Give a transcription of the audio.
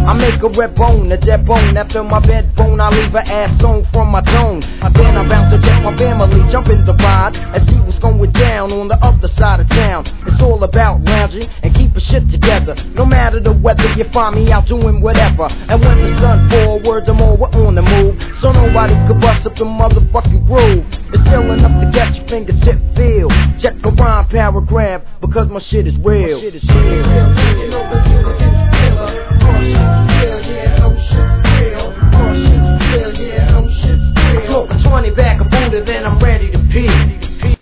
I make a red bone, a dead bone. After my bed bone, I leave her ass on from my tone. Then I bounce to check my family, jump in the ride, and see what's going down on the other side of town. It's all about lounging and keeping shit together. No matter the weather, you find me out doing whatever. And when the sun forwards, I'm over on the move, so nobody could bust up the motherfucking groove. It's still enough to get your fingertip feel. Check a rhyme paragraph, because my shit is real. My shit is real.